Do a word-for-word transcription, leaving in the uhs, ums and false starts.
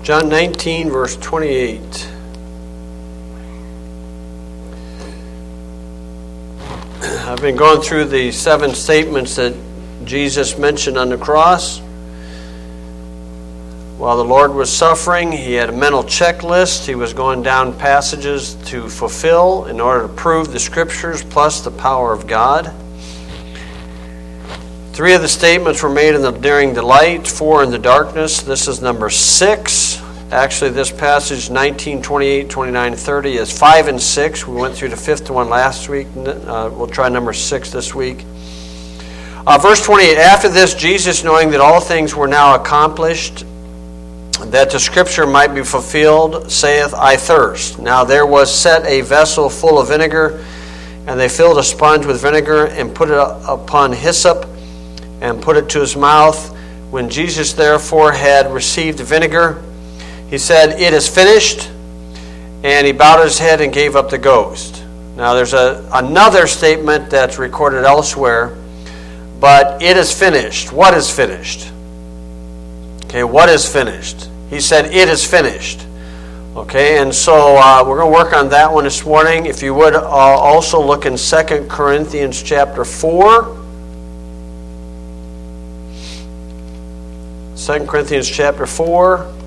John nineteen, verse twenty-eight. I've been going through the seven statements that Jesus mentioned on the cross. While the Lord was suffering, he had a mental checklist. He was going down passages to fulfill in order to prove the Scriptures plus the power of God. Three of the statements were made in the during the light, four in the darkness. This is number six. Actually, this passage, nineteen, twenty-eight, twenty-nine, thirty, is five and six. We went through the fifth one last week. Uh, we'll try number six this week. Uh, verse twenty-eight, after this, Jesus, knowing that all things were now accomplished, that the Scripture might be fulfilled, saith, I thirst. Now there was set a vessel full of vinegar, and they filled a sponge with vinegar, and put it upon hyssop, and put it to his mouth. When Jesus therefore had received vinegar, he said, it is finished, and he bowed his head and gave up the ghost. Now there's a, another statement that's recorded elsewhere, but it is finished. What is finished? Okay, what is finished? He said, it is finished. Okay, and so uh, we're going to work on that one this morning. If you would uh, also look in Second Corinthians chapter four. Second Corinthians chapter four.